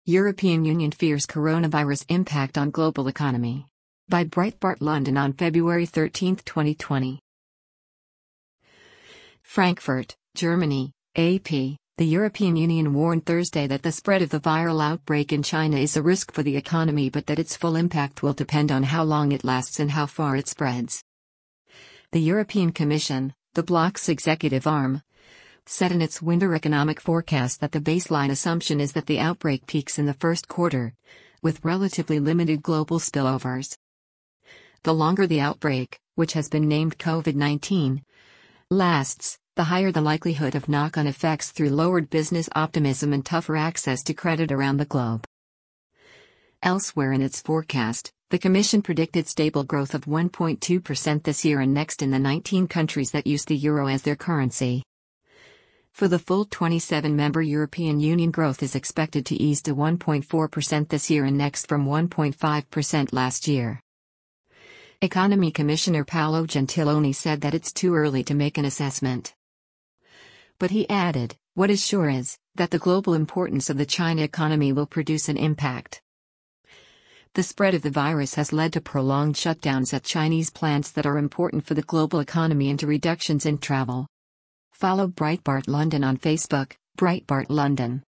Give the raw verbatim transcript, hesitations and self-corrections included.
European Union fears coronavirus impact on global economy. By Breitbart London on February thirteenth, twenty twenty. Frankfurt, Germany, A P. The European Union warned Thursday that the spread of the viral outbreak in China is a risk for the economy, but that its full impact will depend on how long it lasts and how far it spreads. The European Commission, the bloc's executive arm, said in its winter economic forecast that the baseline assumption is that the outbreak peaks in the first quarter, with relatively limited global spillovers. The longer the outbreak, which has been named COVID nineteen, lasts, the higher the likelihood of knock-on effects through lowered business optimism and tougher access to credit around the globe. Elsewhere in its forecast, the Commission predicted stable growth of one point two percent this year and next in the nineteen countries that use the euro as their currency. For the full twenty-seven member European Union, growth is expected to ease to one point four percent this year and next from one point five percent last year. Economy Commissioner Paolo Gentiloni said that it's too early to make an assessment. But he added, "What is sure is that the global importance of the China economy will produce an impact." The spread of the virus has led to prolonged shutdowns at Chinese plants that are important for the global economy and to reductions in travel. Follow Breitbart London on Facebook, Breitbart London.